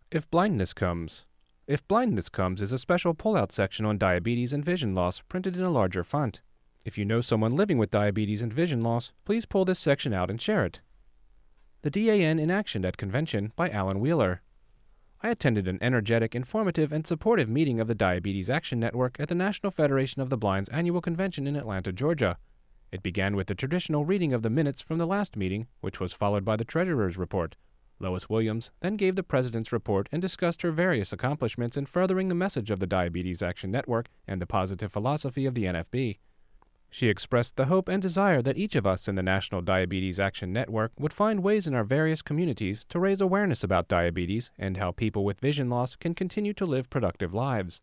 If Blindness Comes. If Blindness Comes is a special pull-out section on diabetes and vision loss printed in a larger font. If you know someone living with diabetes and vision loss, please pull this section out and share it. The DAN in Action at Convention by Alan Wheeler. I attended an energetic, informative, and supportive meeting of the Diabetes Action Network at the National Federation of the Blind's annual convention in Atlanta, Georgia. It began with the traditional reading of the minutes from the last meeting, which was followed by the Treasurer's report. Lois Williams then gave the President's report and discussed her various accomplishments in furthering the message of the Diabetes Action Network and the positive philosophy of the NFB. She expressed the hope and desire that each of us in the National Diabetes Action Network would find ways in our various communities to raise awareness about diabetes and how people with vision loss can continue to live productive lives.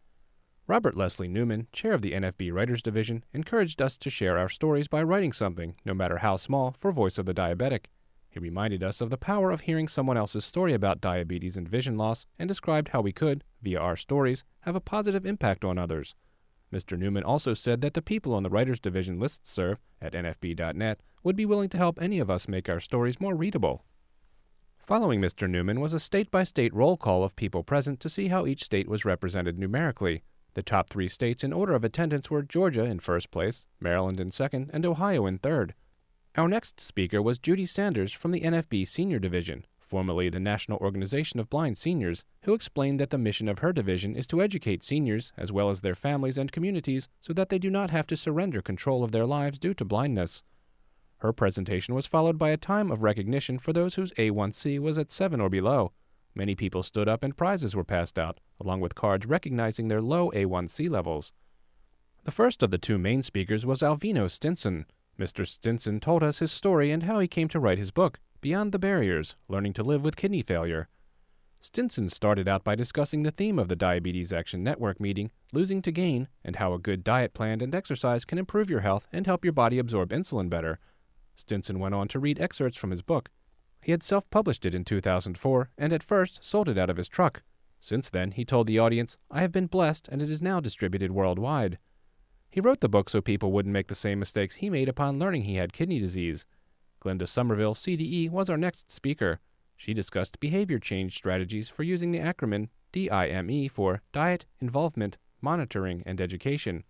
Robert Leslie Newman, chair of the NFB Writers Division, encouraged us to share our stories by writing something, no matter how small, for Voice of the Diabetic. He reminded us of the power of hearing someone else's story about diabetes and vision loss and described how we could, via our stories, have a positive impact on others. Mr. Newman also said that the people on the Writers Division listserv at nfb.net would be willing to help any of us make our stories more readable. Following Mr. Newman was a state-by-state roll call of people present to see how each state was represented numerically. The top 3 states in order of attendance were Georgia in first place, Maryland in second, and Ohio in third. Our next speaker was Judy Sanders from the NFB Senior Division, formerly the National Organization of Blind Seniors, who explained that the mission of her division is to educate seniors, as well as their families and communities, so that they do not have to surrender control of their lives due to blindness. Her presentation was followed by a time of recognition for those whose A1C was at 7 or below. Many people stood up and prizes were passed out, along with cards recognizing their low A1C levels. The first of the 2 main speakers was Alvino Stinson. Mr. Stinson told us his story and how he came to write his book, Beyond the Barriers, Learning to Live with Kidney Failure. Stinson started out by discussing the theme of the Diabetes Action Network meeting, losing to gain, and how a good diet plan and exercise can improve your health and help your body absorb insulin better. Stinson went on to read excerpts from his book. He had self-published it in 2004 and at first sold it out of his truck. Since then, he told the audience, "I have been blessed and it is now distributed worldwide." He wrote the book so people wouldn't make the same mistakes he made upon learning he had kidney disease. Glenda Somerville, CDE, was our next speaker. She discussed behavior change strategies for using the acronym DIME for Diet, Involvement, Monitoring, and Education.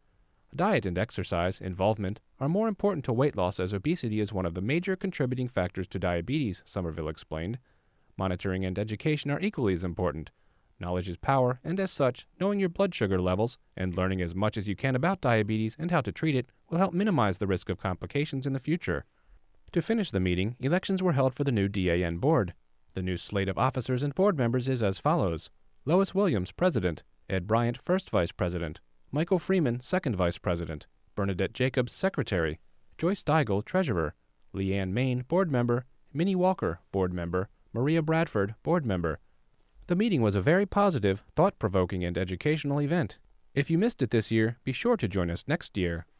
Diet and exercise, involvement, are more important to weight loss as obesity is one of the major contributing factors to diabetes, Somerville explained. Monitoring and education are equally as important. Knowledge is power, and as such, knowing your blood sugar levels and learning as much as you can about diabetes and how to treat it will help minimize the risk of complications in the future. To finish the meeting, elections were held for the new DAN board. The new slate of officers and board members is as follows: Lois Williams, President; Ed Bryant, First Vice President; Michael Freeman, Second Vice President; Bernadette Jacobs, Secretary; Joyce Deigel, Treasurer; Leanne Main, Board Member; Minnie Walker, Board Member; Maria Bradford, Board Member. The meeting was a very positive, thought-provoking, and educational event. If you missed it this year, be sure to join us next year.